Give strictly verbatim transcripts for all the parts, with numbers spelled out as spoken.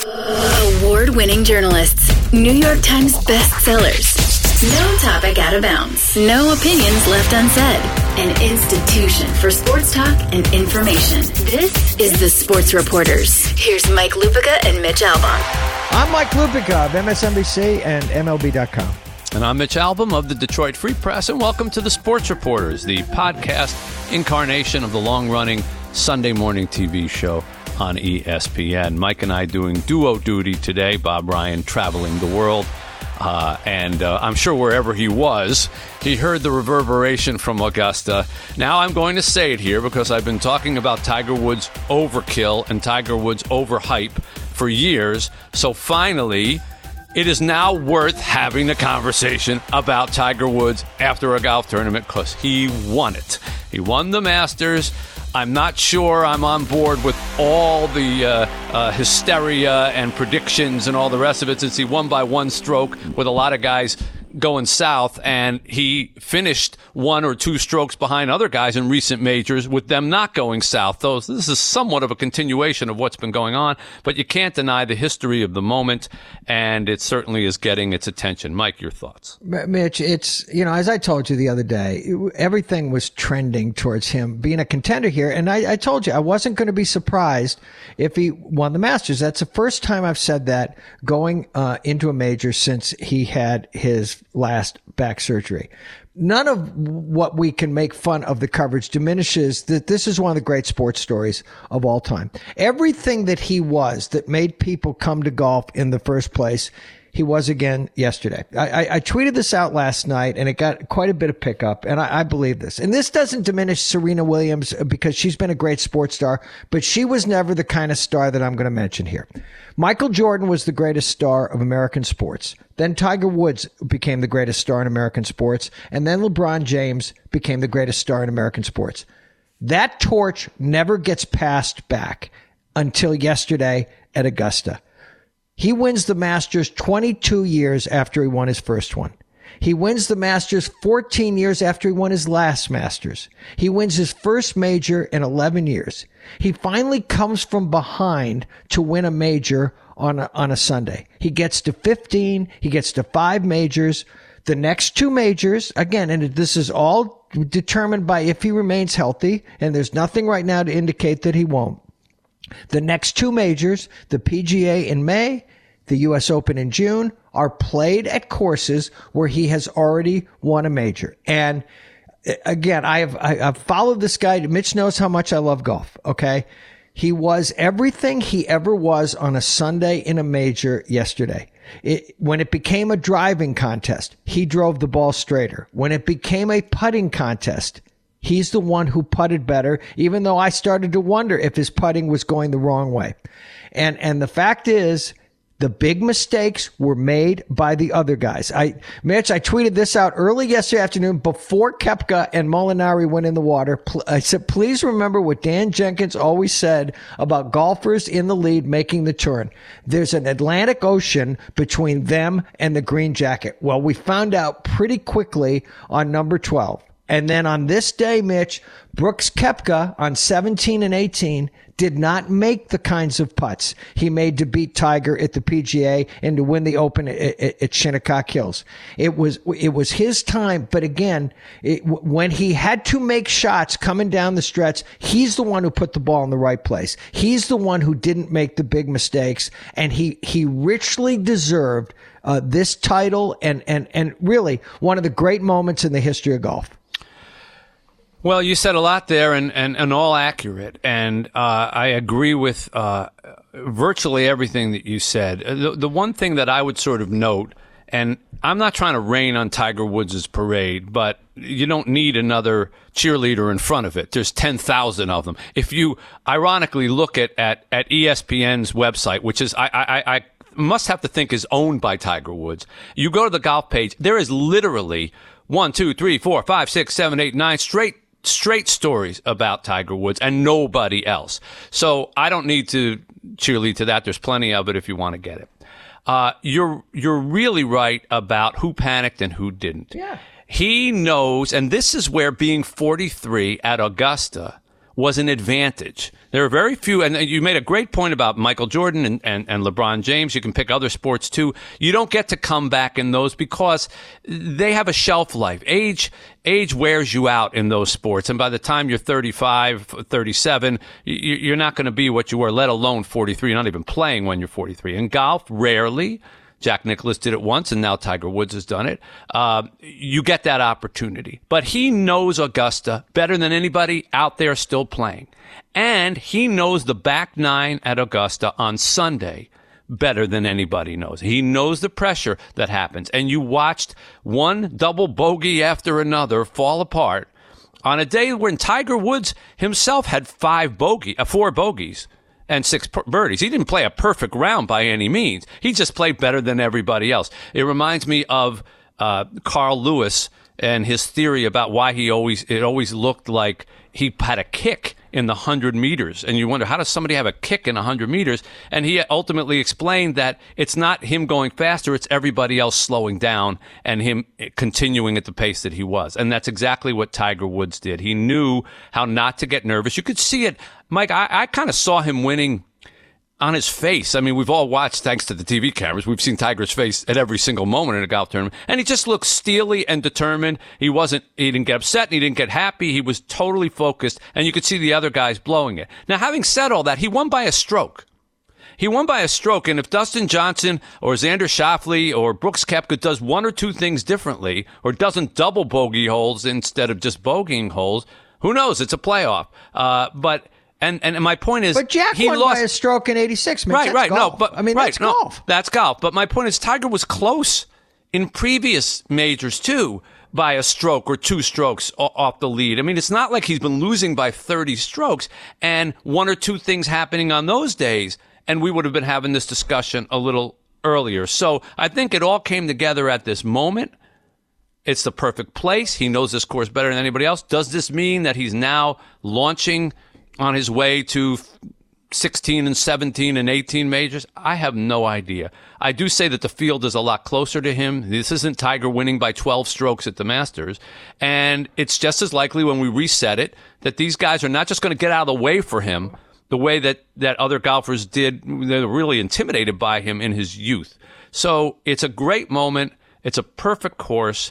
Award-winning journalists, New York Times bestsellers. No topic out of bounds. No opinions left unsaid. An institution for sports talk and information. This is the Sports Reporters. Here's Mike Lupica and Mitch Albom. I'm Mike Lupica of M S N B C and M L B dot com. And I'm Mitch Albom of the Detroit Free Press, and welcome to the Sports Reporters, the podcast incarnation of the long-running Sunday morning T V show on E S P N. Mike and I doing duo duty today. Bob Ryan traveling the world. Uh, and uh, I'm sure wherever he was, he heard the reverberation from Augusta. Now I'm going to say it here because I've been talking about Tiger Woods' overkill and Tiger Woods' overhype for years. So finally, it is now worth having a conversation about Tiger Woods after a golf tournament because he won it. He won the Masters. I'm not sure I'm on board with all the uh, uh, hysteria and predictions and all the rest of it since he won by one stroke with a lot of guys going south, and he finished one or two strokes behind other guys in recent majors with them not going south. Though this is somewhat of a continuation of what's been going on, but you can't deny the history of the moment, and it certainly is getting its attention. Mike, your thoughts? Mitch, it's, you know, as I told you the other day, it, everything was trending towards him being a contender here, and I, I told you I wasn't going to be surprised if he won the Masters. That's the first time I've said that going uh, into a major since he had his last back surgery. None of what we can make fun of the coverage diminishes that this is one of the great sports stories of all time. Everything that he was that made people come to golf in the first place, he was again yesterday. I, I, I tweeted this out last night, and it got quite a bit of pickup, and I, I believe this. And this doesn't diminish Serena Williams because she's been a great sports star, but she was never the kind of star that I'm going to mention here. Michael Jordan was the greatest star of American sports. Then Tiger Woods became the greatest star in American sports, and then LeBron James became the greatest star in American sports. That torch never gets passed back until yesterday at Augusta. He wins the Masters twenty-two years after he won his first one. He wins the Masters fourteen years after he won his last Masters. He wins his first major in eleven years. He finally comes from behind to win a major on a, on a Sunday. He gets to fifteen. He gets to five majors. The next two majors, again, and this is all determined by if he remains healthy, and there's nothing right now to indicate that he won't. The next two majors, the P G A in May, the U S Open in June, are played at courses where he has already won a major. And again, I have I, I've followed this guy. Mitch knows how much I love golf, okay? He was everything he ever was on a Sunday in a major yesterday. It, when it became a driving contest, he drove the ball straighter. When it became a putting contest, he's the one who putted better, even though I started to wonder if his putting was going the wrong way. And and the fact is, the big mistakes were made by the other guys. I, Mitch, I tweeted this out early yesterday afternoon before Koepka and Molinari went in the water. I said, please remember what Dan Jenkins always said about golfers in the lead making the turn. There's an Atlantic Ocean between them and the green jacket. Well, we found out pretty quickly on number twelve. And then on this day, Mitch, Brooks Koepka on seventeen and eighteen did not make the kinds of putts he made to beat Tiger at the P G A and to win the Open at, at, at Shinnecock Hills. It was it was his time, but again, it, when he had to make shots coming down the stretch, he's the one who put the ball in the right place. He's the one who didn't make the big mistakes, and he he richly deserved uh, this title and and and really one of the great moments in the history of golf. Well, you said a lot there, and, and, and all accurate, and uh, I agree with uh, virtually everything that you said. The, the one thing that I would sort of note, and I'm not trying to rain on Tiger Woods' parade, but you don't need another cheerleader in front of it. There's ten thousand of them. If you ironically look at, at, at E S P N's website, which is, I, I, I must have to think is owned by Tiger Woods, you go to the golf page, there is literally one, two, three, four, five, six, seven, eight, nine straight straight stories about Tiger Woods and nobody else. So I don't need to cheerlead to that. There's plenty of it if you want to get it. Uh, you're you're really right about who panicked and who didn't. Yeah. He knows, and this is where being forty-three at Augusta was an advantage. There are very few, and you made a great point about Michael Jordan and, and, and LeBron James. You can pick other sports too. You don't get to come back in those because they have a shelf life. Age age wears you out in those sports. And by the time you're thirty-five, thirty-seven, you're not going to be what you were, let alone forty-three. You're not even playing when you're forty-three. In golf, rarely. Jack Nicklaus did it once, and now Tiger Woods has done it. Uh, you get that opportunity. But he knows Augusta better than anybody out there still playing. And he knows the back nine at Augusta on Sunday better than anybody knows. He knows the pressure that happens. And you watched one double bogey after another fall apart on a day when Tiger Woods himself had five bogey, uh, four bogeys. And six birdies. He didn't play a perfect round by any means. He just played better than everybody else. It reminds me of uh, Carl Lewis and his theory about why he always it always looked like he had a kick in the one hundred meters. And you wonder, how does somebody have a kick in one hundred meters? And he ultimately explained that it's not him going faster, it's everybody else slowing down and him continuing at the pace that he was. And that's exactly what Tiger Woods did. He knew how not to get nervous. You could see it. Mike, I, I kind of saw him winning on his face. I mean, we've all watched, thanks to the T V cameras, we've seen Tiger's face at every single moment in a golf tournament. And he just looked steely and determined. He wasn't, he didn't get upset and he didn't get happy. He was totally focused, and you could see the other guys blowing it. Now, having said all that, he won by a stroke. He won by a stroke, and if Dustin Johnson or Xander Schauffele or Brooks Koepka does one or two things differently, or doesn't double bogey holes instead of just bogeying holes, who knows? It's a playoff. Uh, but... And and my point is, but Jack he won lost by a stroke in eighty-six. Man, right, that's right, golf. no, but I mean, right, that's no, golf. That's golf. But my point is, Tiger was close in previous majors too by a stroke or two strokes off the lead. I mean, it's not like he's been losing by thirty strokes and one or two things happening on those days, and we would have been having this discussion a little earlier. So I think it all came together at this moment. It's the perfect place. He knows this course better than anybody else. Does this mean that he's now launching on his way to sixteen and seventeen and eighteen majors? I have no idea. I do say that the field is a lot closer to him. This isn't Tiger winning by twelve strokes at the Masters. And it's just as likely when we reset it that these guys are not just going to get out of the way for him the way that, that other golfers did. They're really intimidated by him in his youth. So it's a great moment. It's a perfect course.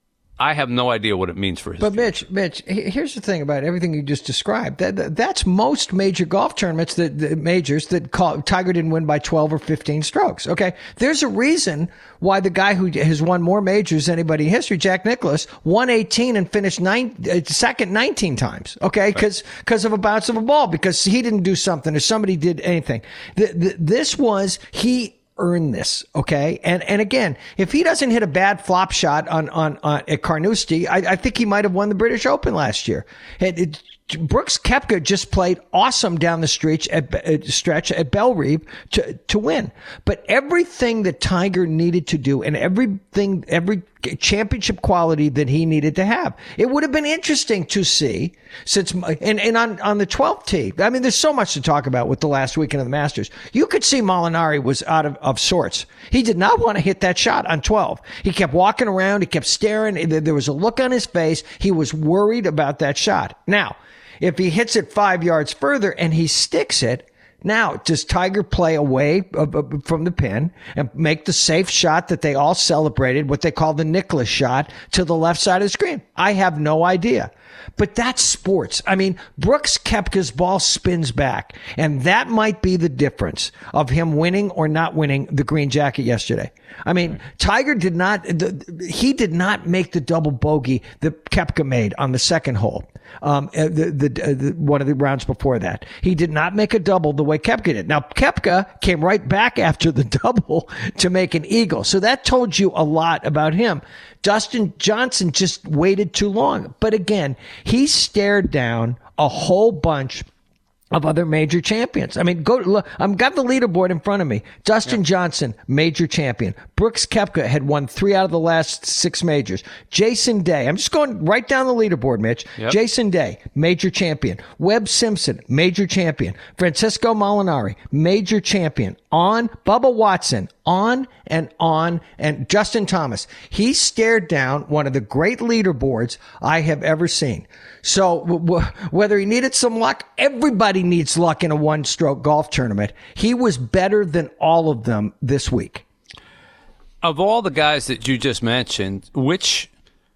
I have no idea what it means for his But future. Mitch, Mitch, here's the thing about everything you just described. That that's most major golf tournaments, that the majors that call, Tiger didn't win by twelve or fifteen strokes. Okay, there's a reason why the guy who has won more majors than anybody in history, Jack Nicklaus, won eighteen and finished nine, uh, second nineteen times. Okay, because because of a bounce of a ball, because he didn't do something or somebody did anything. The, the, this was he. Earn this, okay? And and again, if he doesn't hit a bad flop shot on on, on at Carnoustie, I, I think he might have won the British Open last year. It, it, Brooks Koepka just played awesome down the stretch at, at stretch at Bellerive to to win. But everything that Tiger needed to do, and everything, every championship quality that he needed to have, it would have been interesting to see. Since and and on on the twelfth tee, I mean, there's so much to talk about with the last weekend of the Masters. You could see Molinari was out of of sorts. He did not want to hit that shot on twelve. He kept walking around. He kept staring. There was a look on his face. He was worried about that shot. Now, if he hits it five yards further and he sticks it, now, does Tiger play away from the pin and make the safe shot that they all celebrated, what they call the Nicklaus shot, to the left side of the screen? I have no idea. But that's sports. I mean, Brooks Koepka's ball spins back, and that might be the difference of him winning or not winning the green jacket yesterday. I mean, Tiger did not, the, he did not make the double bogey that Koepka made on the second hole. Um, the, the, the, one of the rounds before that. He did not make a double the way Koepka did. Now, Koepka came right back after the double to make an eagle. So that told you a lot about him. Dustin Johnson just waited too long. But again, he stared down a whole bunch of other major champions. I mean, go look. I've got the leaderboard in front of me. Dustin yep. Johnson, major champion. Brooks Koepka had won three out of the last six majors. Jason Day. I'm just going right down the leaderboard, Mitch. Yep. Jason Day, major champion. Webb Simpson, major champion. Francisco Molinari, major champion. On Bubba Watson, on and on, and Justin Thomas. He stared down one of the great leaderboards I have ever seen. So w- whether he needed some luck, everybody needs luck in a one-stroke golf tournament. He was better than all of them this week. Of all the guys that you just mentioned, which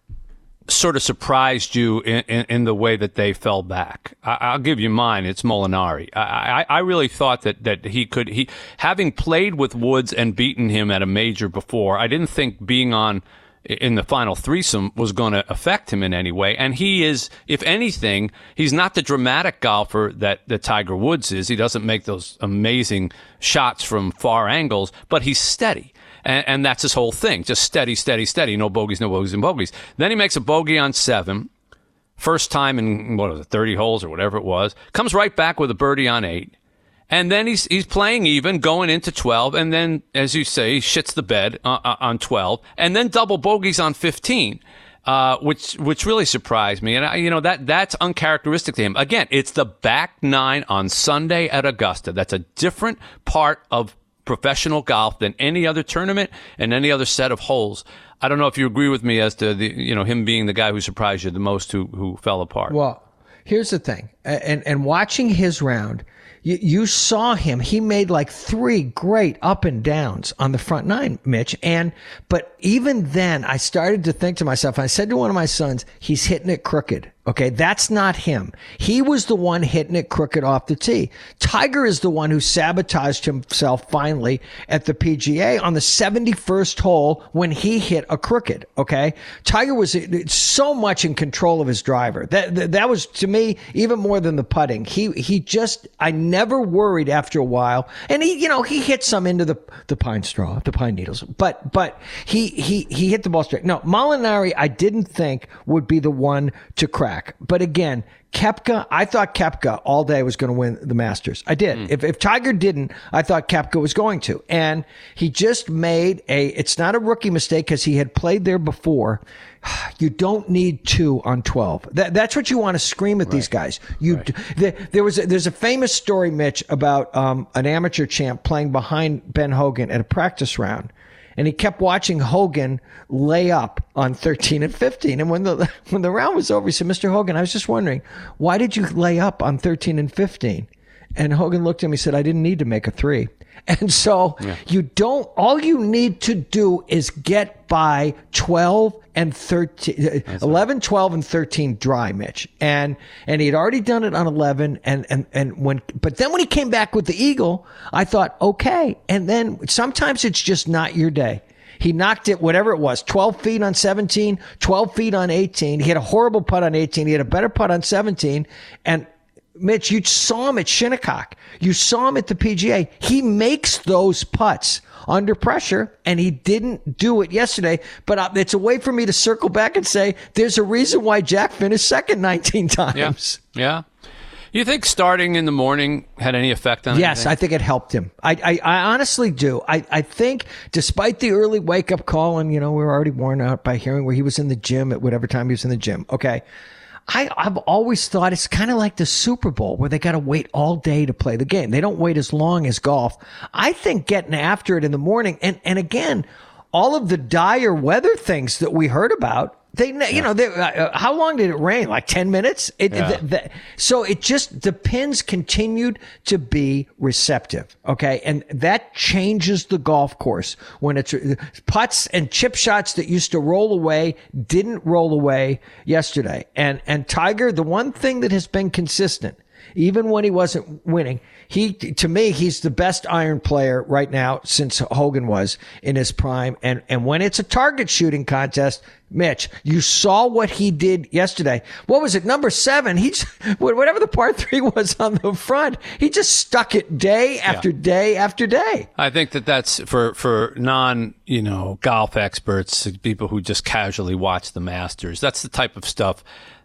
sort of surprised you in, in, in the way that they fell back? I, I'll give you mine. It's Molinari. I, I, I really thought that, that he could, he having played with Woods and beaten him at a major before, I didn't think being on in the final threesome was going to affect him in any way. And he is, if anything, he's not the dramatic golfer that, that Tiger Woods is. He doesn't make those amazing shots from far angles, but he's steady. And, and that's his whole thing. Just steady, steady, steady. No bogeys, no bogeys, and bogeys. Then he makes a bogey on seven. First time in, what was it, thirty holes or whatever it was. Comes right back with a birdie on eight. And then he's he's playing even, going into twelve. And then, as you say, he shits the bed uh, uh, on twelve. And then double bogeys on fifteen. Uh, which which really surprised me. And, I, you know, that that's uncharacteristic to him. Again, it's the back nine on Sunday at Augusta. That's a different part of professional golf than any other tournament and any other set of holes. I don't know if you agree with me as to the, you know, him being the guy who surprised you the most, who who fell apart. Well, here's the thing, and and watching his round, you, you saw him. He made like three great up and downs on the front nine, Mitch. And but even then, I started to think to myself. I said to one of my sons, "He's hitting it crooked." Okay, that's not him. He was the one hitting it crooked off the tee. Tiger is the one who sabotaged himself finally at the P G A on the seventy-first hole when he hit a crooked. Okay, Tiger was so much in control of his driver. That that, that was, to me, even more than the putting. He he just, I never worried after a while. And he, you know, he hit some into the the pine straw, the pine needles. But but he he he hit the ball straight. No, Molinari, I didn't think would be the one to crack. But again, Koepka, I thought Koepka all day was going to win the Masters. I did. Mm. If, if Tiger didn't, I thought Koepka was going to. And he just made a, it's not a rookie mistake because he had played there before. You don't need two on twelve. That, that's what you want to scream at right. these guys. You, right. the, there was a, there's a famous story, Mitch, about um, an amateur champ playing behind Ben Hogan at a practice round. And he kept watching Hogan lay up on thirteen and fifteen. And when the when the round was over, he said, "Mister Hogan, I was just wondering, why did you lay up on thirteen and fifteen? And Hogan looked at him and said, "I didn't need to make a three." And so yeah. you don't, all you need to do is get by twelve and thirteen, That's eleven, right. twelve and thirteen dry, Mitch. And, and he had already done it on eleven. And, and, and when, but then when he came back with the eagle, I thought, okay. And then sometimes it's just not your day. He knocked it, whatever it was, twelve feet on seventeen, twelve feet on eighteen. He had a horrible putt on eighteen. He had a better putt on seventeen. And Mitch, you saw him at Shinnecock. You saw him at the P G A. He makes those putts under pressure, and he didn't do it yesterday. But it's a way for me to circle back and say there's a reason why Jack finished second nineteen times. Yeah. yeah. You think starting in the morning had any effect on it? Yes, anything? I think it helped him. I, I, I honestly do. I, I think despite the early wake-up call, and, you know, we were already worn out by hearing where he was in the gym at whatever time he was in the gym. Okay. I, I've always thought it's kind of like the Super Bowl where they got to wait all day to play the game. They don't wait as long as golf. I think getting after it in the morning, and, and again, all of the dire weather things that we heard about, they, you yeah. know, they, uh, how long did it rain? Like ten minutes? It, yeah. the, the, so it just, the pins continued to be receptive. Okay. And that changes the golf course when it's putts and chip shots that used to roll away didn't roll away yesterday. And, and Tiger, the one thing that has been consistent, even when he wasn't winning, he, to me, he's the best iron player right now since Hogan was in his prime. And, and when it's a target shooting contest, Mitch, you saw what he did yesterday. What was it? Number seven. He, whatever the par three was on the front, he just stuck it day after yeah. day after day. I think that that's for, for non, you know, golf experts, people who just casually watch the Masters. That's the type of stuff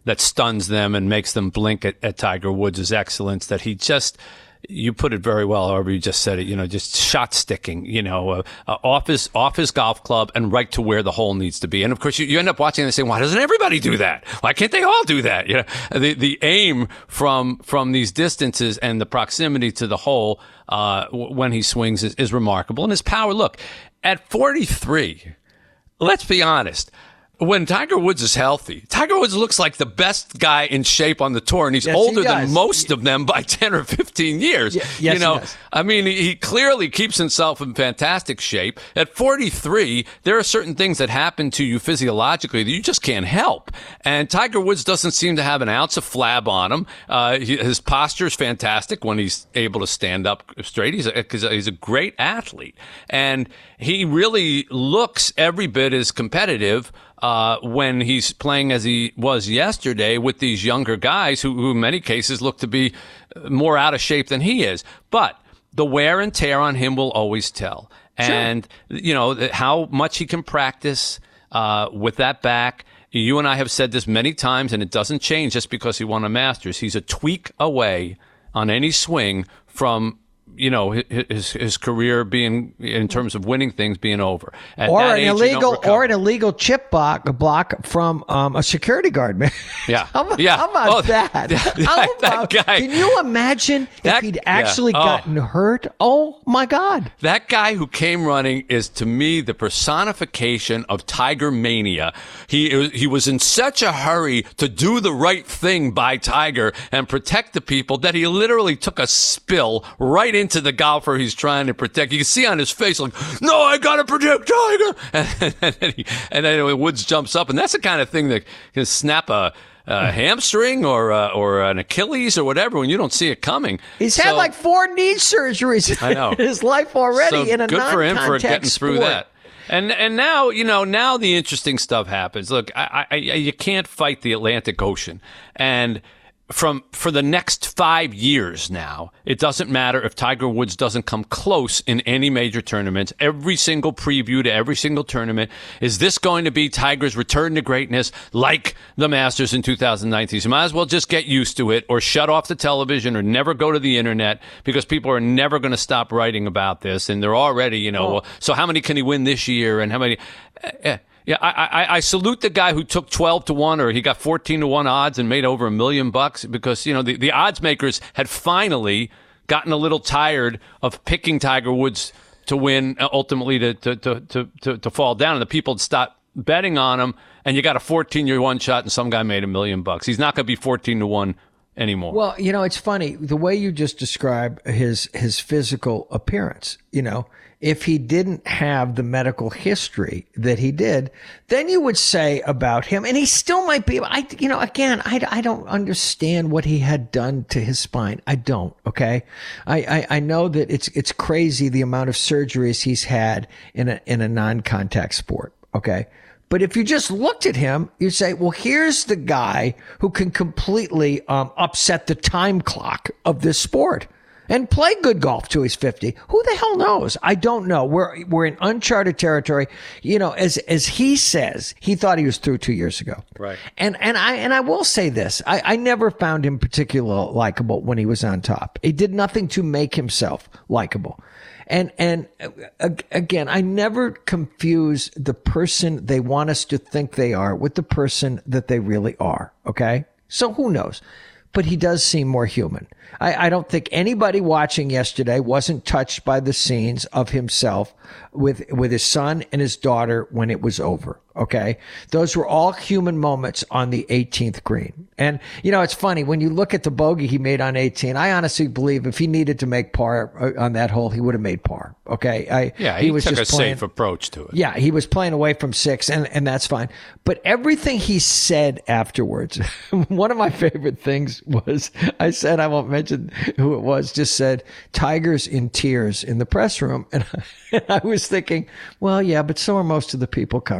that stuns them and makes them blink at, at Tiger Woods' excellence, that he just, you put it very well, however you just said it, you know, just shot sticking, you know, uh, uh, off his off his golf club and right to where the hole needs to be. And of course, you, you end up watching and saying, why doesn't everybody do that? Why can't they all do that? You know, the the aim from from these distances and the proximity to the hole uh, w- when he swings is, is remarkable. And his power, look, at forty-three, let's be honest. When Tiger Woods is healthy, Tiger Woods looks like the best guy in shape on the tour, and he's yes, older he than most of them by ten or fifteen years. Yeah, yes, you know, he does. I mean, he, he clearly keeps himself in fantastic shape. At forty-three, there are certain things that happen to you physiologically that you just can't help. And Tiger Woods doesn't seem to have an ounce of flab on him. Uh, he, his posture is fantastic when he's able to stand up straight. He's a, he's a great athlete, and he really looks every bit as competitive Uh, when he's playing as he was yesterday with these younger guys who, who in many cases look to be more out of shape than he is. But the wear and tear on him will always tell. And, sure. you know, how much he can practice uh, with that back. You and I have said this many times, and it doesn't change just because he won a Masters. He's a tweak away on any swing from, you know, his his career being, in terms of winning things, being over. At or that an age, illegal or an illegal chip block block from um, a security guard, man. Yeah, how about, yeah. how about oh, that? that, How that, about, that guy. Can you imagine that, if he'd actually yeah. oh. gotten hurt? Oh my God! That guy who came running is, to me, the personification of Tiger mania. He he was in such a hurry to do the right thing by Tiger and protect the people that he literally took a spill right into the golfer he's trying to protect. You can see on his face, like, no, I got to protect Tiger. And, and, then he, and then Woods jumps up. And that's the kind of thing that can snap a, a hamstring or uh, or an Achilles or whatever when you don't see it coming. He's so, had like four knee surgeries I know. in his life already so in a good for him for getting sport. through that. And and now, you know, now the interesting stuff happens. Look, I, I, you can't fight the Atlantic Ocean. And from for the next five years now, it doesn't matter if Tiger Woods doesn't come close in any major tournaments. Every single preview to every single tournament, is this going to be Tiger's return to greatness like the Masters in two thousand nineteen? So you might as well just get used to it, or shut off the television, or never go to the internet, because people are never going to stop writing about this. And they're already, you know, oh. well, so how many can he win this year? And how many... Uh, Yeah, I, I I salute the guy who took twelve to one, or he got fourteen to one odds and made over a million bucks, because, you know, the, the odds makers had finally gotten a little tired of picking Tiger Woods to win, ultimately to to to to, to, to fall down, and the people had stopped betting on him, and you got a fourteen to one shot and some guy made a million bucks. He's not going to be fourteen to one anymore. Well, you know, it's funny the way you just describe his his physical appearance. You know, if he didn't have the medical history that he did, then you would say about him, and he still might be, I, you know, again, I, I don't understand what he had done to his spine. I don't. Okay. I, I, I know that it's, it's crazy the amount of surgeries he's had in a, in a non-contact sport. Okay. But if you just looked at him, you'd say, well, here's the guy who can completely um, upset the time clock of this sport and play good golf till he's fifty. Who the hell knows? I don't know. We're we're in uncharted territory. You know, as as he says, he thought he was through two years ago. Right. And and I and I will say this: I, I never found him particularly likable when he was on top. He did nothing to make himself likable. And and uh, again, I never confuse the person they want us to think they are with the person that they really are. Okay, so who knows? But he does seem more human. I, I don't think anybody watching yesterday wasn't touched by the scenes of himself with with his son and his daughter when it was over. Okay, those were all human moments on the eighteenth green. And you know, it's funny when you look at the bogey he made on eighteen. I honestly believe if he needed to make par on that hole, he would have made par. Okay, I, yeah, he, he was took just a playing, safe approach to it. Yeah, he was playing away from six, and and that's fine. But everything he said afterwards, one of my favorite things was, I said, I won't mention who it was, just said, "Tiger's in tears" in the press room, and I, and I was thinking, well, yeah, but so are most of the people covering him.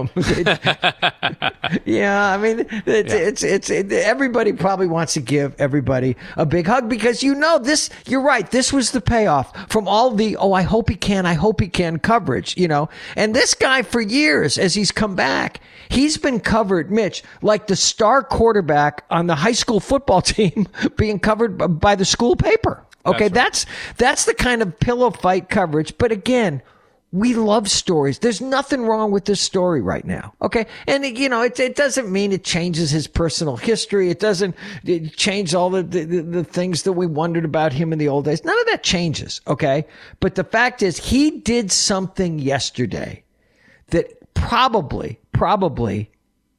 them. Yeah, I mean, it's, Yeah. it's, it's, it, everybody probably wants to give everybody a big hug because, you know, this, you're right. This was the payoff from all the, oh, I hope he can, I hope he can coverage, you know, and this guy for years, as he's come back, he's been covered, Mitch, like the star quarterback on the high school football team being covered b- by the school paper. Okay. That's, That's right. that's, that's the kind of pillow fight coverage. But again, we love stories. There's nothing wrong with this story right now. Okay. And, you know, it, it doesn't mean it changes his personal history. It doesn't it change all the, the, the things that we wondered about him in the old days. None of that changes. Okay. But the fact is, he did something yesterday that probably, probably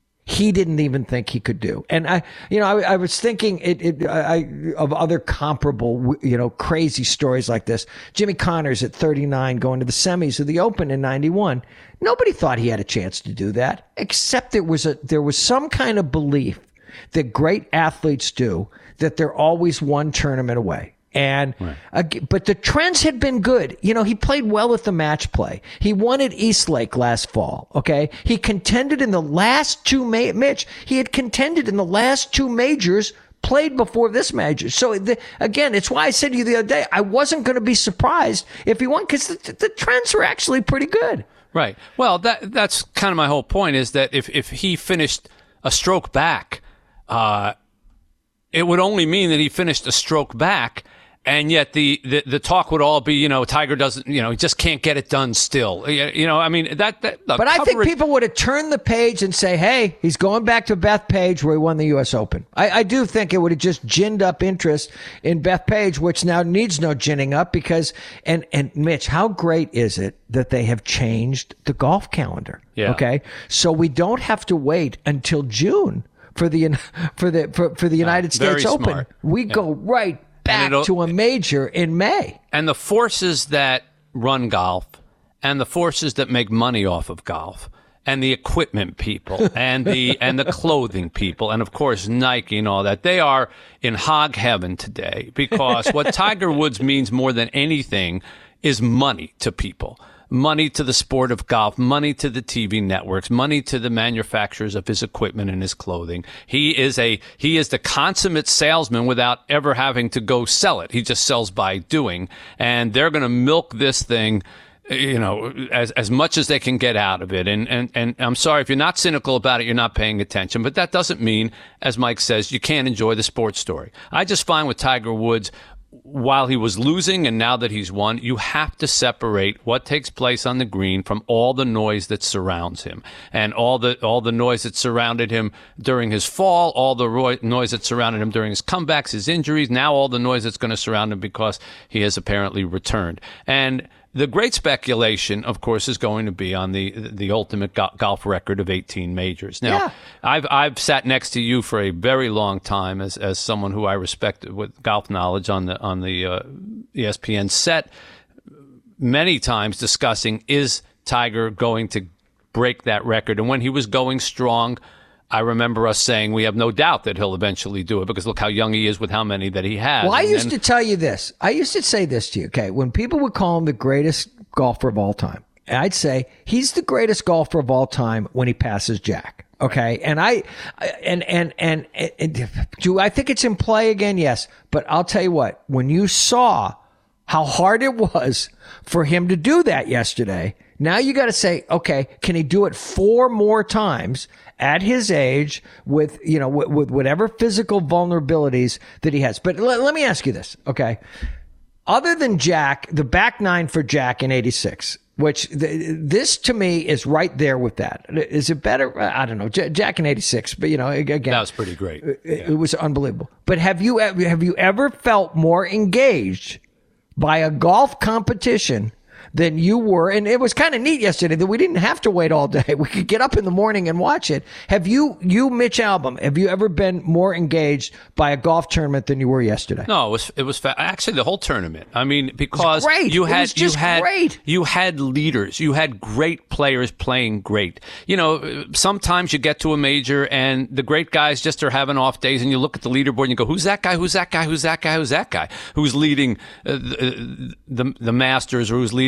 he didn't even think he could do. And I, you know, I, I was thinking it, it I, of other comparable, you know, crazy stories like this. Jimmy Connors at thirty-nine going to the semis of the Open in ninety-one. Nobody thought he had a chance to do that, except there was a, there was some kind of belief that great athletes do, that they're always one tournament away. And, right. uh, but the trends had been good. You know, he played well at the match play. He won at Eastlake last fall. Okay. He contended in the last two, ma- Mitch, he had contended in the last two majors played before this major. So the, again, it's why I said to you the other day, I wasn't going to be surprised if he won because the, the trends were actually pretty good. Right. Well, that, that's kind of my whole point is that if, if he finished a stroke back, uh, it would only mean that he finished a stroke back. And yet the, the, the talk would all be, you know, Tiger doesn't, you know, he just can't get it done still. You know, I mean, that, that But coverage- I think people would have turned the page and say, hey, he's going back to Beth Page where he won the U S Open. I, I do think it would have just ginned up interest in Beth Page, which now needs no ginning up because, and, and Mitch, how great is it that they have changed the golf calendar? Yeah. Okay. So we don't have to wait until June for the, for the, for, for the United Yeah, very States Open. smart. We Yeah. go right back to a major in May. And the forces that run golf and the forces that make money off of golf and the equipment people and the and the clothing people and of course Nike and all that, they are in hog heaven today because what Tiger Woods means more than anything is money to people. Money to the sport of golf, money to the T V networks, money to the manufacturers of his equipment and his clothing. He is a, he is the consummate salesman without ever having to go sell it. He just sells by doing. And they're going to milk this thing, you know, as, as much as they can get out of it. And, and, and I'm sorry, if you're not cynical about it, you're not paying attention. But that doesn't mean, as Mike says, you can't enjoy the sports story. I just find with Tiger Woods, while he was losing and now that he's won, you have to separate what takes place on the green from all the noise that surrounds him and all the all the noise that surrounded him during his fall, all the ro- noise that surrounded him during his comebacks, his injuries, now all the noise that's going to surround him because he has apparently returned. And the great speculation, of course, is going to be on the the ultimate go- golf record of eighteen majors. Now, Yeah. I've I've sat next to you for a very long time as as someone who I respect with golf knowledge on the on the uh, E S P N set, many times discussing is Tiger going to break that record? And when he was going strong, I remember us saying we have no doubt that he'll eventually do it because look how young he is with how many that he has. Well, I And used then- to tell you this. I used to say this to you, okay? When people would call him the greatest golfer of all time, I'd say he's the greatest golfer of all time when he passes Jack. Okay. And I, and, and, and, and do I think it's in play again? Yes. But I'll tell you what, when you saw how hard it was for him to do that yesterday, now you got to say, okay, can he do it four more times at his age with, you know, with, with whatever physical vulnerabilities that he has? But let, let me ask you this. Okay. Other than Jack, the back nine for Jack in eighty-six, which th- this to me is right there with that. Is it better? I don't know. J- Jack in eighty-six, but you know, again, that was pretty great. It, yeah. it was unbelievable. But have you have you ever felt more engaged by a golf competition than you were? And it was kind of neat yesterday that we didn't have to wait all day. We could get up in the morning and watch it. Have you, you Mitch Albom, have you ever been more engaged by a golf tournament than you were yesterday? No, it was it was fa- actually the whole tournament. I mean, because great. you It had was just you had great. you had leaders, you had great players playing great. You know, sometimes you get to a major and the great guys just are having off days, and you look at the leaderboard and you go, "Who's that guy? Who's that guy? Who's that guy? Who's that guy? Who's leading uh, the, the the Masters or who's leading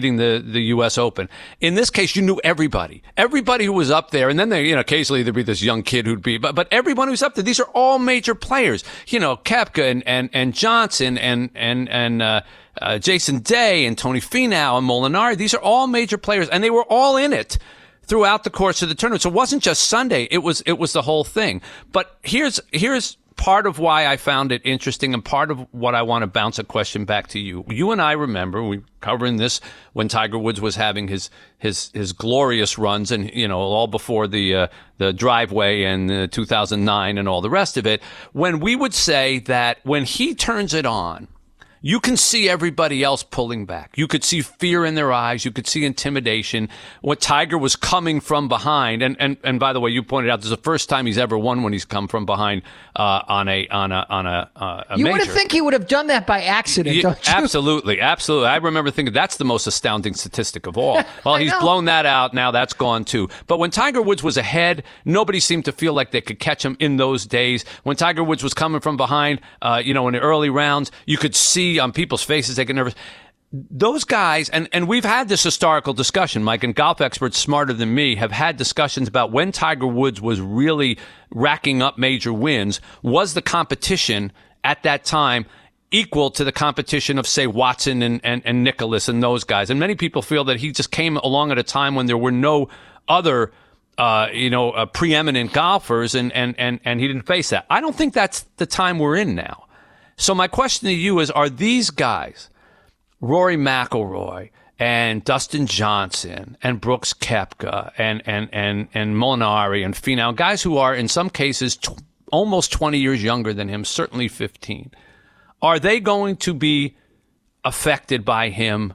including the, the U S Open. In this case, you knew everybody. Everybody who was up there, and then there, you know, occasionally there'd be this young kid who'd be, but, but everyone who's up there, these are all major players. You know, Koepka and, and, and Johnson and, and, and, uh, uh, Jason Day and Tony Finau and Molinari. These are all major players, and they were all in it throughout the course of the tournament. So it wasn't just Sunday. It was, it was the whole thing. But here's, here's, part of why I found it interesting, and part of what I want to bounce a question back to you. You and I remember we covering this when Tiger Woods was having his his his glorious runs, and you know, all before the uh, the driveway and uh, two thousand nine and all the rest of it. When we would say that when he turns it on, you can see everybody else pulling back. You could see fear in their eyes. You could see intimidation. What Tiger was coming from behind, and, and, and by the way, you pointed out this is the first time he's ever won when he's come from behind uh, on a on a on a, uh, a you major. You would think he would have done that by accident, you, don't you? Absolutely, absolutely. I remember thinking that's the most astounding statistic of all. Well, he's blown that out. Now that's gone too. But when Tiger Woods was ahead, nobody seemed to feel like they could catch him in those days. When Tiger Woods was coming from behind, uh, you know, in the early rounds, you could see on people's faces they get nervous. Those guys, and, and we've had this historical discussion, Mike, and golf experts smarter than me have had discussions about when Tiger Woods was really racking up major wins. Was the competition at that time equal to the competition of, say, Watson and, and, and Nicklaus and those guys? And many people feel that he just came along at a time when there were no other Uh, you know, uh, preeminent golfers, and, and, and, and he didn't face that. I don't think that's the time we're in now. So my question to you is, are these guys, Rory McIlroy and Dustin Johnson and Brooks Koepka and, and, and, and Molinari and Finau, guys who are in some cases t- almost twenty years younger than him, certainly fifteen, are they going to be affected by him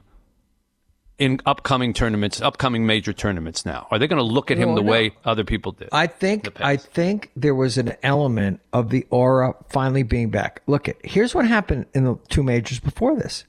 in upcoming tournaments, upcoming major tournaments now? Are they going to look at him no, the no. way other people did? I think I think there was an element of the aura finally being back. Look, at here's what happened in the two majors before this.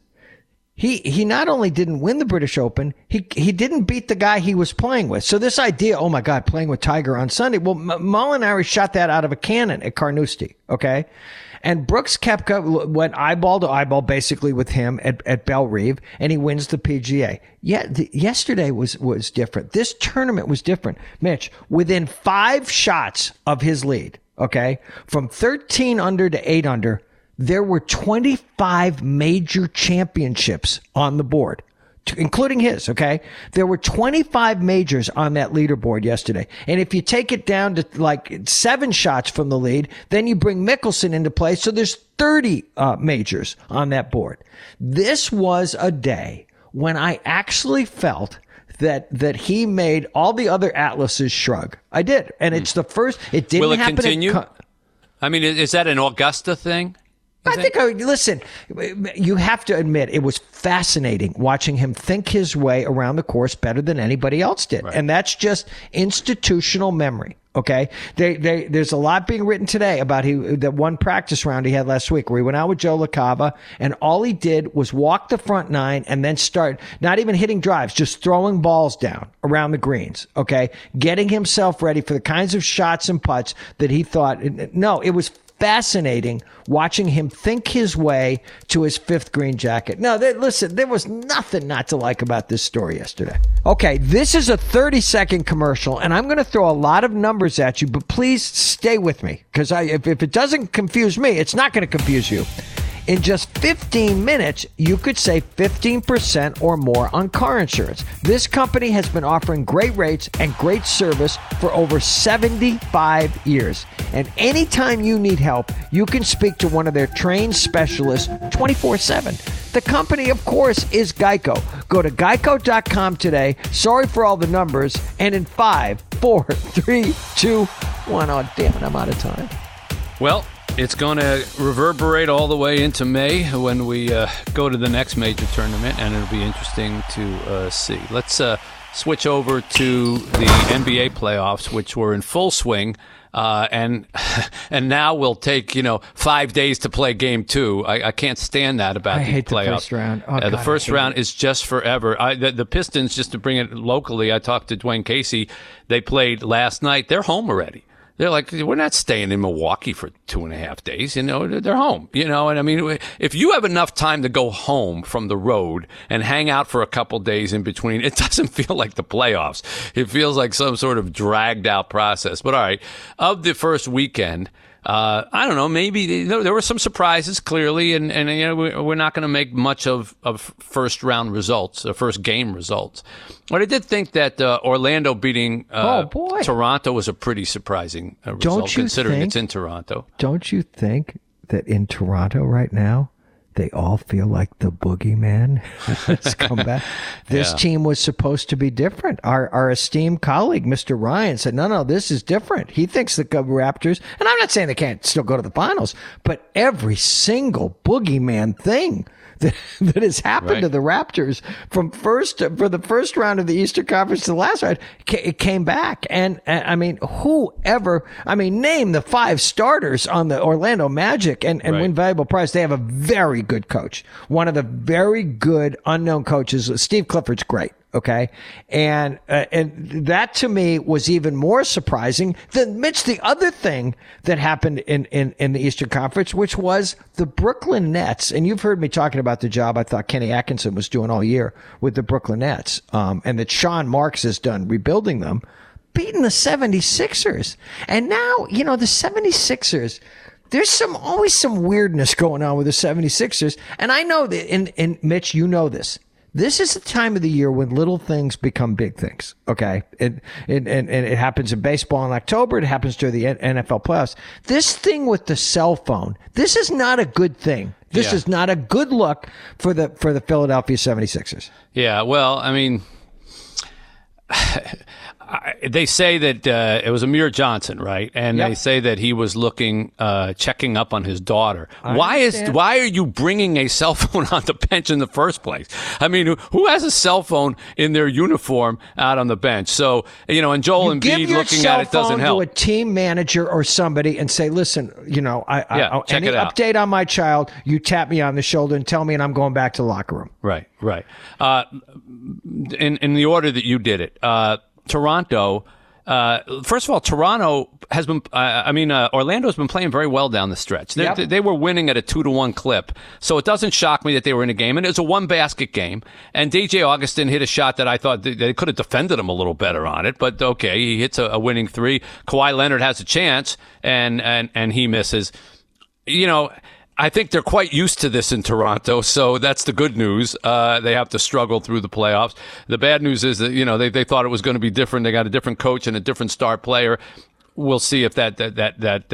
He he not only didn't win the British Open, he he didn't beat the guy he was playing with. So this idea, oh my God, playing with Tiger on Sunday. Well, M- Molinari shot that out of a cannon at Carnoustie, okay? And Brooks Koepka went eyeball to eyeball basically with him at, at Bellerive, and he wins the P G A. Yeah, the, yesterday was, was different. This tournament was different. Mitch, within five shots of his lead, okay, from thirteen under to eight under, there were twenty-five major championships on the board, including his, okay? There were twenty-five majors on that leaderboard yesterday. And if you take it down to like seven shots from the lead, then you bring Mickelson into play. So there's thirty uh, majors on that board. This was a day when I actually felt that that he made all the other atlases shrug. I did. And it's the first, it didn't Will it happen. continue? At, I mean, is that an Augusta thing? I think, I, listen, you have to admit it was fascinating watching him think his way around the course better than anybody else did. Right. And that's just institutional memory. Okay. They, they, there's a lot being written today about he, that one practice round he had last week where he went out with Joe LaCava and all he did was walk the front nine and then start not even hitting drives, just throwing balls down around the greens. Okay. Getting himself ready for the kinds of shots and putts that he thought, no, it was fascinating watching him think his way to his fifth green jacket. No, they, listen, there was nothing not to like about this story yesterday. Okay, this is a thirty second commercial, and I'm going to throw a lot of numbers at you, but please stay with me, because if, if it doesn't confuse me, it's not going to confuse you. In just fifteen minutes, you could save fifteen percent or more on car insurance. This company has been offering great rates and great service for over seventy-five years. And anytime you need help, you can speak to one of their trained specialists twenty-four seven. The company, of course, is Geico. Go to geico dot com today. Sorry for all the numbers. And in five, four, three, two, one. Oh, damn it, I'm out of time. Well, it's going to reverberate all the way into May when we uh, go to the next major tournament, and it'll be interesting to uh, see. Let's uh, switch over to the N B A playoffs, which were in full swing, uh, and and now we'll take you know five days to play game two. I, I can't stand that about I the hate playoffs. the first round. Oh, uh, God, the first round it. is just forever. I, the, the Pistons, just to bring it locally, I talked to Dwayne Casey. They played last night. They're home already. They're like, we're not staying in Milwaukee for two and a half days. You know, they're home. You know, and I mean, if you have enough time to go home from the road and hang out for a couple days in between, it doesn't feel like the playoffs. It feels like some sort of dragged out process. But all right, of the first weekend, Uh, I don't know. Maybe you know, there were some surprises, clearly, and, and you know we're not going to make much of, of first round results, or first game results. But I did think that uh, Orlando beating uh, oh, boy. Toronto was a pretty surprising uh, result, don't you considering think, it's in Toronto. Don't you think that in Toronto right now, they all feel like the boogeyman has come back? This yeah. team was supposed to be different. Our our esteemed colleague, Mister Ryan, said, no, no, this is different. He thinks the Raptors, and I'm not saying they can't still go to the finals, but every single boogeyman thing that, that has happened right. to the Raptors from first for the first round of the Eastern Conference to the last round, it came back. And, and I mean, whoever, I mean, name the five starters on the Orlando Magic and, and right. win valuable prize. They have a very good coach. One of the very good unknown coaches. Steve Clifford's great. Okay. And, uh, and that to me was even more surprising than Mitch. The other thing that happened in, in, in the Eastern Conference, which was the Brooklyn Nets. And you've heard me talking about the job I thought Kenny Atkinson was doing all year with the Brooklyn Nets. Um, and that Sean Marks has done rebuilding them, beating the seventy-sixers. And now, you know, the seventy-sixers, there's some, always some weirdness going on with the seventy-sixers. And I know that in, in Mitch, you know this. This is the time of the year when little things become big things, okay? It, it, and, and it happens in baseball in October. It happens during the N F L playoffs. This thing with the cell phone, this is not a good thing. This yeah. is not a good look for the for the Philadelphia seventy-sixers. Yeah, well, I mean, they say that uh, it was Amir Johnson, right? And yep. they say that he was looking, uh, checking up on his daughter. I why understand. is why are you bringing a cell phone on the bench in the first place? I mean, who, who has a cell phone in their uniform out on the bench? So, you know, and Joel you Embiid looking at it doesn't help. Give your cell phone to a team manager or somebody and say, listen, you know, I, yeah, I, check any it out. update on my child, you tap me on the shoulder and tell me, and I'm going back to the locker room. Right, right. Uh, in in the order that you did it, uh, Toronto. Uh, first of all, Toronto has been, uh, I mean, uh, Orlando has been playing very well down the stretch. Yep. They, they were winning at a two to one clip. So it doesn't shock me that they were in a game. And it was a one basket game. And D J Augustin hit a shot that I thought they, they could have defended him a little better on it. But okay, he hits a, a winning three. Kawhi Leonard has a chance and, and, and he misses. You know, I think they're quite used to this in Toronto, so that's the good news. Uh, they have to struggle through the playoffs. The bad news is that, you know, they, they thought it was going to be different. They got a different coach and a different star player. We'll see if that, that, that, that,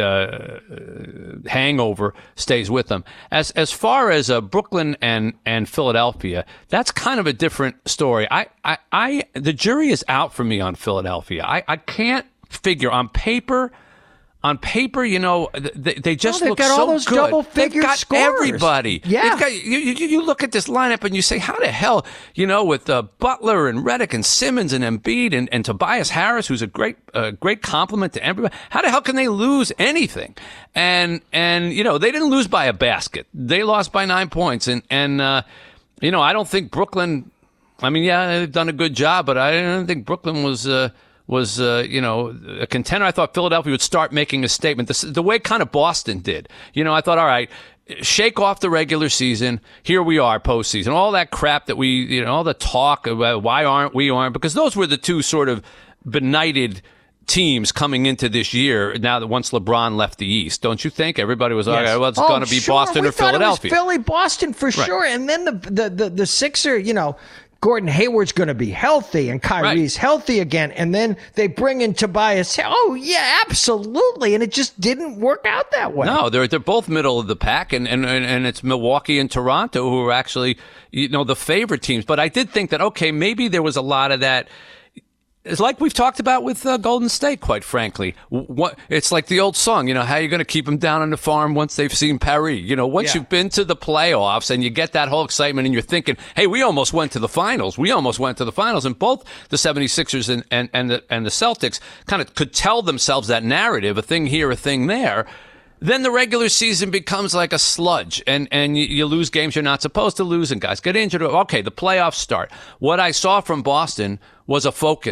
uh, hangover stays with them. As, as far as, uh, Brooklyn and, and Philadelphia, that's kind of a different story. I, I, I, the jury is out for me on Philadelphia. I, I can't figure on paper, On paper, you know, they, they just oh, look got so all those good. Double-figure They've got scorers. everybody. Yeah. They've got, you, you, you look at this lineup and you say, how the hell, you know, with uh, Butler and Redick and Simmons and Embiid and, and Tobias Harris, who's a great uh, great compliment to everybody. How the hell can they lose anything? And, and you know, they didn't lose by a basket. They lost by nine points. And, and uh, you know, I don't think Brooklyn, I mean, yeah, they've done a good job, but I don't think Brooklyn was uh, – was, uh, you know, a contender. I thought Philadelphia would start making a statement. The, the way kind of Boston did. You know, I thought, all right, shake off the regular season. Here we are, postseason. All that crap that we, you know, all the talk about why aren't we aren't, because those were the two sort of benighted teams coming into this year now that once LeBron left the East. Don't you think? Everybody was, yes. all right, well, it's oh, going to be sure. Boston we or Philadelphia. It was Philly, Boston for right. sure. And then the, the, the, the Sixer, you know, Gordon Hayward's going to be healthy and Kyrie's right. healthy again. And then they bring in Tobias. Oh, yeah, absolutely. And it just didn't work out that way. No, they're they're both middle of the pack. And, and, and it's Milwaukee and Toronto who are actually, you know, the favorite teams. But I did think that, okay, maybe there was a lot of that. It's like we've talked about with uh, Golden State, quite frankly. What, it's like the old song, you know, how are you going to keep them down on the farm once they've seen Paris? You know, once yeah. you've been to the playoffs and you get that whole excitement and you're thinking, hey, we almost went to the finals. We almost went to the finals. And both the seventy-sixers and, and, and, the, and the Celtics kind of could tell themselves that narrative, a thing here, a thing there. Then the regular season becomes like a sludge, and, and you, you lose games you're not supposed to lose, and guys get injured. Okay, the playoffs start. What I saw from Boston was a focus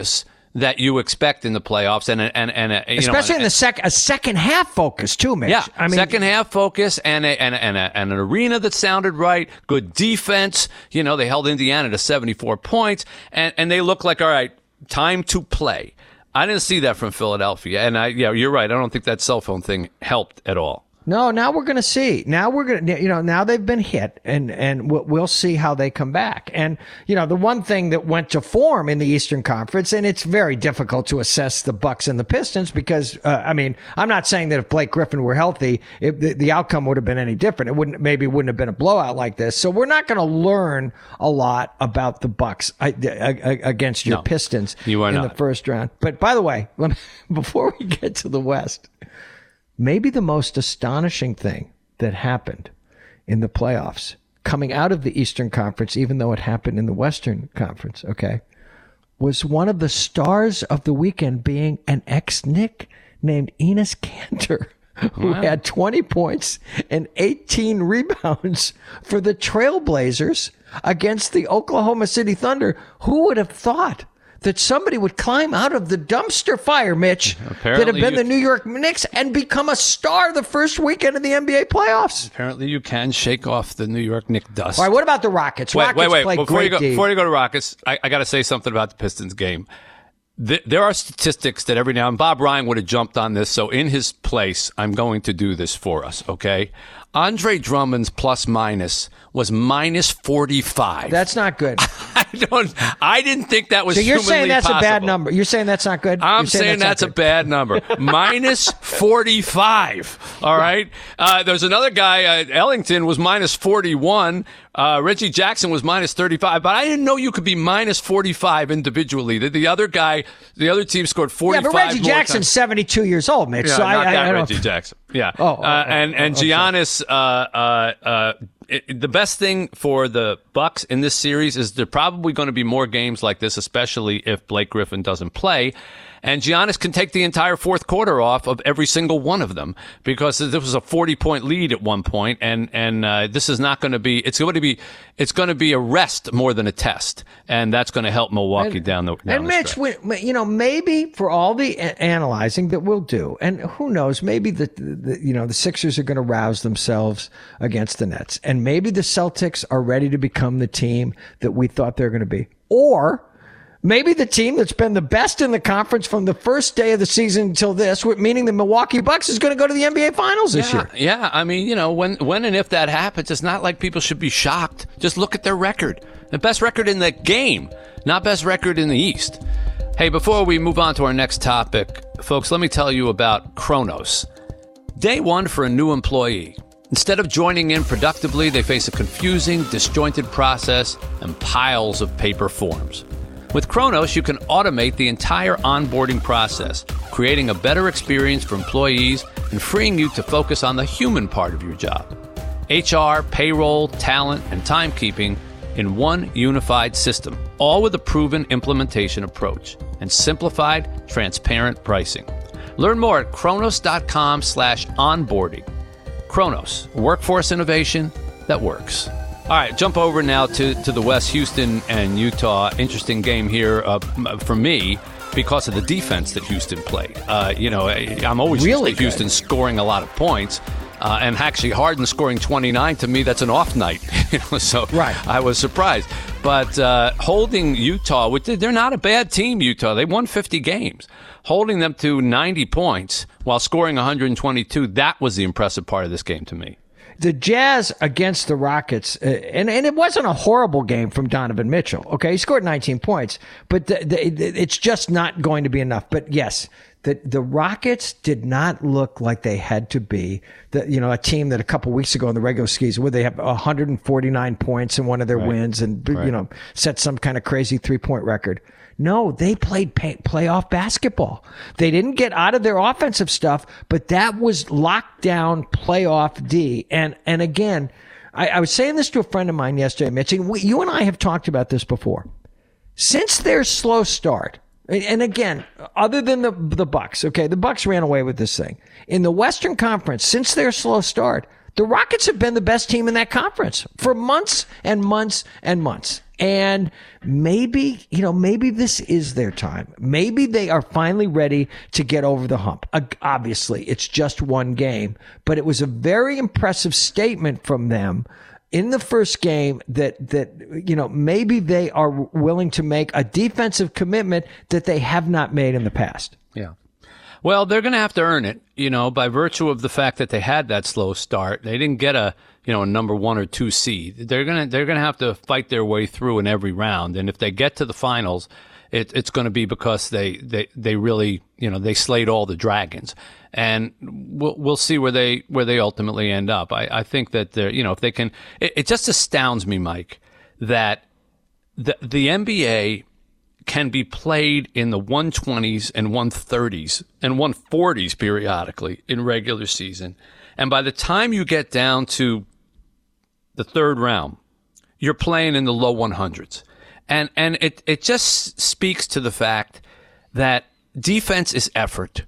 that you expect in the playoffs, and and and a, you especially know, in the sec a second half focus too, Mitch. Yeah, I mean, second half focus and a, and a, and, a, and an arena that sounded right, good defense. You know, they held Indiana to seventy-four points, and and they look like, all right, time to play. I didn't see that from Philadelphia, and I yeah, you're right. I don't think that cell phone thing helped at all. No, now we're going to see. Now we're going to, you know, now they've been hit, and and we'll, we'll see how they come back. And you know, the one thing that went to form in the Eastern Conference, and it's very difficult to assess the Bucks and the Pistons because, uh, I mean, I'm not saying that if Blake Griffin were healthy, it, the, the outcome would have been any different. It wouldn't, maybe it wouldn't have been a blowout like this. So we're not going to learn a lot about the Bucks I, I, against your no, Pistons you are in not. the first round. But by the way, let me, before we get to the West. Maybe the most astonishing thing that happened in the playoffs coming out of the Eastern Conference, even though it happened in the Western Conference, okay, was one of the stars of the weekend being an ex-Knick named Enes Kanter, who wow. had twenty points and eighteen rebounds for the Trailblazers against the Oklahoma City Thunder. Who would have thought that somebody would climb out of the dumpster fire, Mitch, apparently that have been you, the New York Knicks and become a star the first weekend of the N B A playoffs? Apparently you can shake off the New York Knicks dust. All right, what about the Rockets? Wait, Rockets wait, wait. played Before, great you go, D. before you go to Rockets, I, I got to say something about the Pistons game. The, there are statistics that every now and Bob Ryan would have jumped on this, so in his place, I'm going to do this for us, okay? Andre Drummond's plus minus was minus forty-five. That's not good. I don't. I didn't think that was. So you're saying that's possible. a bad number. You're saying that's not good. I'm you're saying, saying that's, that's a bad number. minus forty-five. All right. Uh, there's another guy. Uh, Ellington was minus forty-one. Uh, Reggie Jackson was minus thirty-five. But I didn't know you could be minus forty-five individually. The, the other guy, the other team scored forty-five. Yeah, but Reggie more Jackson's times. seventy-two years old, Mitch. Yeah, so not I, that I, I Reggie don't... Jackson. Yeah. Oh, oh, uh, oh, and and oh, Giannis. Uh, uh, uh, It, the best thing for the Bucks in this series is there are probably going to be more games like this, especially if Blake Griffin doesn't play. And Giannis can take the entire fourth quarter off of every single one of them because this was a forty-point lead at one point, and and uh, this is not going to be. It's going to be. It's going to be a rest more than a test, and that's going to help Milwaukee and, down the. Down and the Mitch, stretch. we, you know, maybe for all the a- analyzing that we'll do, and who knows, maybe the, the you know the Sixers are going to rouse themselves against the Nets, and maybe the Celtics are ready to become the team that we thought they were going to be, or maybe the team that's been the best in the conference from the first day of the season until this, meaning the Milwaukee Bucks, is going to go to the N B A Finals this yeah, year. Yeah, I mean, you know, when when and if that happens, it's not like people should be shocked. Just look at their record. The best record in the game, not best record in the East. Hey, before we move on to our next topic, folks, let me tell you about Kronos. Day one for a new employee. Instead of joining in productively, they face a confusing, disjointed process and piles of paper forms. With Kronos, you can automate the entire onboarding process, creating a better experience for employees and freeing you to focus on the human part of your job. H R, payroll, talent, and timekeeping in one unified system, all with a proven implementation approach and simplified, transparent pricing. Learn more at kronos.com slash onboarding. Kronos, workforce innovation that works. All right, jump over now to, to the West, Houston and Utah. Interesting game here uh, for me because of the defense that Houston played. Uh, you know, I'm always really used to Houston scoring a lot of points. Uh, and actually, Harden scoring twenty-nine, to me, that's an off night. you know, so right. I was surprised. But uh, holding Utah, which they're not a bad team, Utah. They won fifty games. Holding them to ninety points while scoring one hundred twenty-two, that was the impressive part of this game to me. The Jazz against the Rockets, uh, and, and it wasn't a horrible game from Donovan Mitchell. Okay, he scored nineteen points, but the, the, it's just not going to be enough. But yes, the the Rockets did not look like they had to be. The, you know, a team that a couple weeks ago in the regular season, where they have one hundred forty-nine points in one of their right. wins, and right. you know, set some kind of crazy three point record. No, they played pay, playoff basketball. They didn't get out of their offensive stuff, but that was lockdown playoff D. And and again, I, I was saying this to a friend of mine yesterday, Mitch, and we, you and I have talked about this before. Since their slow start, and, and again, other than the the Bucks, okay, the Bucks ran away with this thing. In the Western Conference, since their slow start, the Rockets have been the best team in that conference for months and months and months. And maybe, you know, maybe this is their time. Maybe they are finally ready to get over the hump. Uh, obviously, it's just one game, but it was a very impressive statement from them in the first game that, that, you know, maybe they are willing to make a defensive commitment that they have not made in the past. Yeah. Well, they're going to have to earn it, you know, by virtue of the fact that they had that slow start. They didn't get a, you know, a number one or two seed. They're going to, they're going to have to fight their way through in every round. And if they get to the finals, it, it's going to be because they, they, they really, you know, they slayed all the dragons. And we'll, we'll see where they, where they ultimately end up. I, I think that they're, you know, if they can, it, it just astounds me, Mike, that the, the N B A can be played in the one twenties and one thirties and one forties periodically in regular season. And by the time you get down to the third round, you're playing in the low one hundreds. And and it, it just speaks to the fact that defense is effort.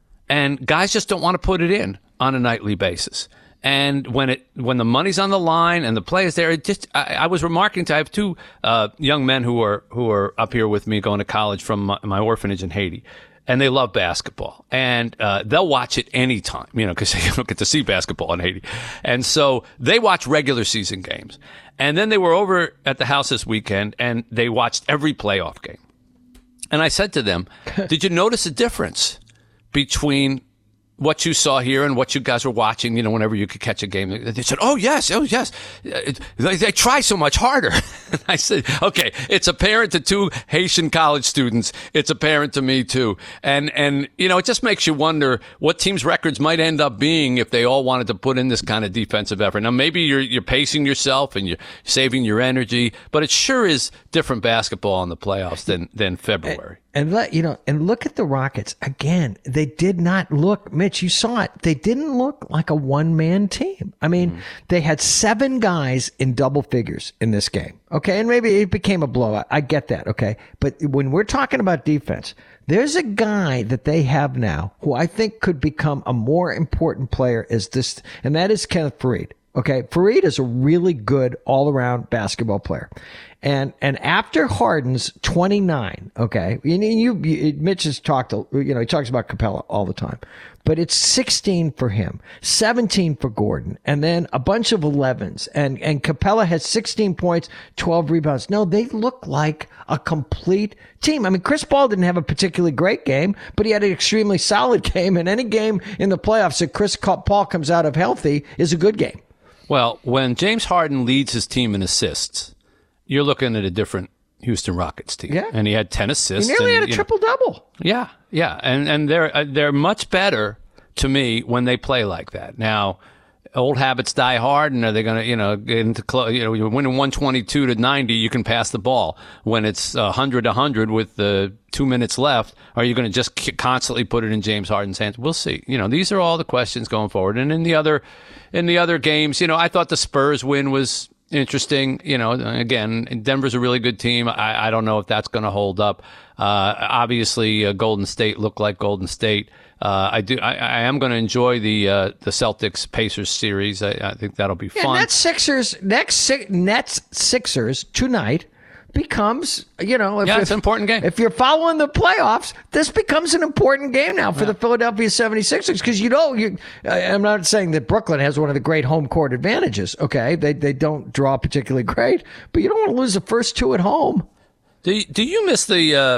And guys just don't want to put it in on a nightly basis. And when it when the money's on the line and the play is there, it just I, I was remarking to I have two uh, young men who are who are up here with me going to college from my, my orphanage in Haiti, and they love basketball, and uh, they'll watch it anytime, you know, because they don't get to see basketball in Haiti, and so they watch regular season games, and then they were over at the house this weekend and they watched every playoff game, and I said to them, "Did you notice a difference between what you saw here and what you guys were watching, you know, whenever you could catch a game?" They said, oh, yes, oh, yes. They, they try so much harder. I said, okay, it's apparent to two Haitian college students. It's apparent to me, too. And, and you know, it just makes you wonder what teams' records might end up being if they all wanted to put in this kind of defensive effort. Now, maybe you're, you're pacing yourself and you're saving your energy, but it sure is different basketball in the playoffs than, than February. And let you know, and look at the Rockets again. They did not look, Mitch, you saw it. They didn't look like a one-man team. I mean, mm-hmm. they had seven guys in double figures in this game. Okay, and maybe it became a blowout. I get that. Okay, but when we're talking about defense, there's a guy that they have now who I think could become a more important player as this, and that is Kenneth Faried. Okay, Faried is a really good all-around basketball player. And and after Harden's twenty-nine, okay, you, you, you Mitch has talked, you know, he talks about Capella all the time, but it's sixteen for him, seventeen for Gordon, and then a bunch of elevens. And, and Capella has sixteen points, twelve rebounds. No, they look like a complete team. I mean, Chris Paul didn't have a particularly great game, but he had an extremely solid game. And any game in the playoffs that Chris Paul comes out of healthy is a good game. Well, when James Harden leads his team in assists, you're looking at a different Houston Rockets team. Yeah. And he had ten assists. He nearly and, had a triple-double. Yeah, yeah. And and they're, uh, they're much better, to me, when they play like that. Now, old habits die hard, and are they going to, you know, get into close, you know, you're winning one twenty-two to ninety, you can pass the ball. When it's one hundred to one hundred with the two minutes left, are you going to just constantly put it in James Harden's hands? We'll see. You know, these are all the questions going forward. And in the other, in the other games, you know, I thought the Spurs win was interesting. You know, again, Denver's a really good team. I, I don't know if that's going to hold up. Uh, obviously, uh, Golden State looked like Golden State. Uh, I do. I, I am going to enjoy the uh, the Celtics Pacers series. I, I think that'll be yeah, fun. Nets Sixers next Nets Sixers tonight becomes, you know, if, yeah, it's if, an important game. If you're following the playoffs, this becomes an important game now for yeah. the Philadelphia seventy-sixers, because you know, you. I'm not saying that Brooklyn has one of the great home court advantages. Okay, they they don't draw particularly great, but you don't want to lose the first two at home. Do you, do you miss the uh,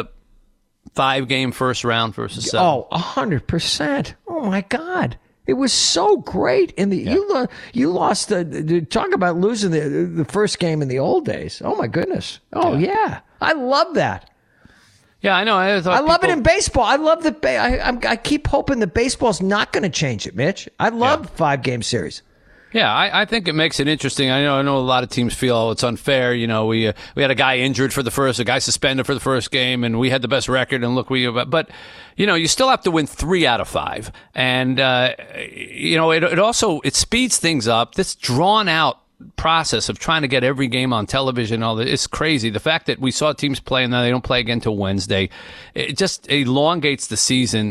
five game first round versus seven? Oh, a hundred percent. Oh my God. It was so great in the yeah. you lo- you lost the, the talk about losing the the first game in the old days. Oh my goodness. Oh yeah, yeah. I love that. Yeah, I know. I, I people... love it in baseball. I love the ba- I I'm, I keep hoping that baseball's not going to change it, Mitch. I love yeah. five game series. Yeah, I, I think it makes it interesting. I know I know a lot of teams feel oh, it's unfair. You know, we uh, we had a guy injured for the first, a guy suspended for the first game, and we had the best record. And look, we but you know, you still have to win three out of five, and uh, you know, it it also it speeds things up. This drawn out process of trying to get every game on television, all that, it's crazy. The fact that we saw teams play and then they don't play again till Wednesday, it just elongates the season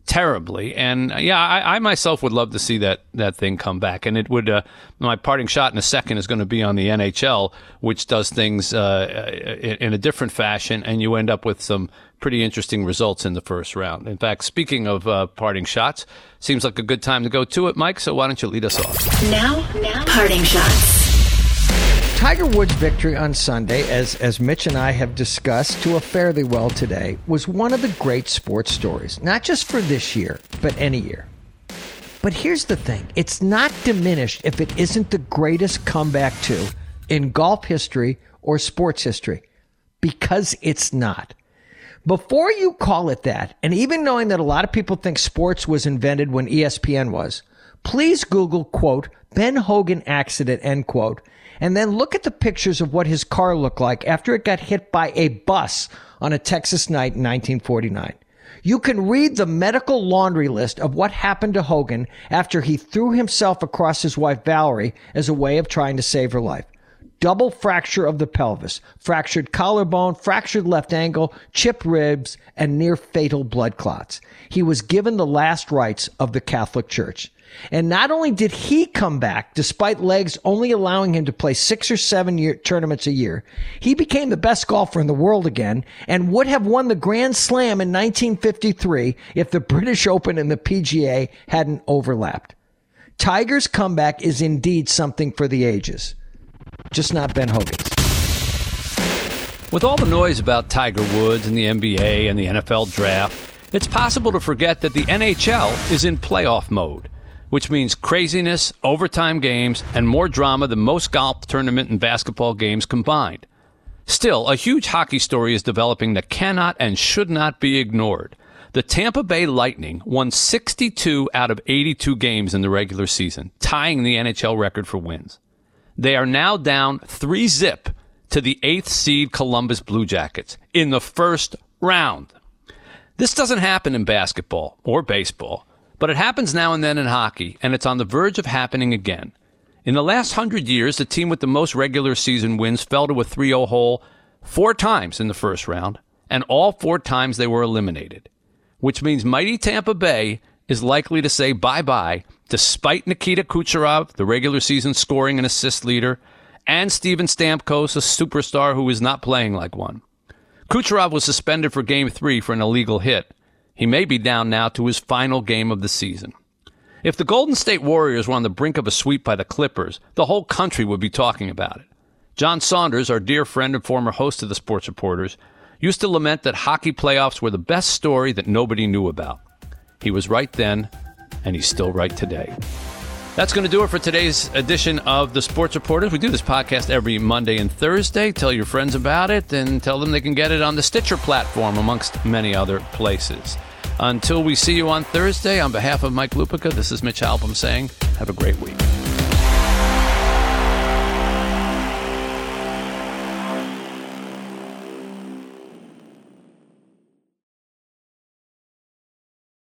terribly. And uh, yeah, I, I myself would love to see that that thing come back. And it would. Uh, my parting shot in a second is going to be on the N H L, which does things uh, in, in a different fashion, and you end up with some pretty interesting results in the first round. In fact, speaking of uh, parting shots, seems like a good time to go to it, Mike. So why don't you lead us off? Now, now, parting shots. Tiger Woods' victory on Sunday, as as Mitch and I have discussed to a fairly well today, was one of the great sports stories, not just for this year, but any year. But here's the thing. It's not diminished if it isn't the greatest comeback to in golf history or sports history, because it's not. Before you call it that, and even knowing that a lot of people think sports was invented when E S P N was, please Google, quote, Ben Hogan accident, end quote, and then look at the pictures of what his car looked like after it got hit by a bus on a Texas night in nineteen forty-nine. You can read the medical laundry list of what happened to Hogan after he threw himself across his wife Valerie as a way of trying to save her life. Double fracture of the pelvis, fractured collarbone, fractured left ankle, chipped ribs, and near fatal blood clots. He was given the last rites of the Catholic Church. And not only did he come back, despite legs only allowing him to play six or seven year tournaments a year, he became the best golfer in the world again and would have won the Grand Slam in nineteen fifty-three if the British Open and the P G A hadn't overlapped. Tiger's comeback is indeed something for the ages, just not Ben Hogan's. With all the noise about Tiger Woods and the N B A and the N F L draft, it's possible to forget that the N H L is in playoff mode, which means craziness, overtime games, and more drama than most golf tournament and basketball games combined. Still, a huge hockey story is developing that cannot and should not be ignored. The Tampa Bay Lightning won sixty-two out of eighty-two games in the regular season, tying the N H L record for wins. They are now down three zip to the eighth seed Columbus Blue Jackets in the first round. This doesn't happen in basketball or baseball, but it happens now and then in hockey, and it's on the verge of happening again. In the last hundred years, the team with the most regular season wins fell to a three oh hole four times in the first round, and all four times they were eliminated, which means mighty Tampa Bay is likely to say bye-bye despite Nikita Kucherov, the regular season scoring and assist leader, and Steven Stamkos, a superstar who is not playing like one. Kucherov was suspended for Game three for an illegal hit. He may be down now to his final game of the season. If the Golden State Warriors were on the brink of a sweep by the Clippers, the whole country would be talking about it. John Saunders, our dear friend and former host of the Sports Reporters, used to lament that hockey playoffs were the best story that nobody knew about. He was right then, and he's still right today. That's going to do it for today's edition of the Sports Reporters. We do this podcast every Monday and Thursday. Tell your friends about it and tell them they can get it on the Stitcher platform, amongst many other places. Until we see you on Thursday, on behalf of Mike Lupica, this is Mitch Albom saying, have a great week.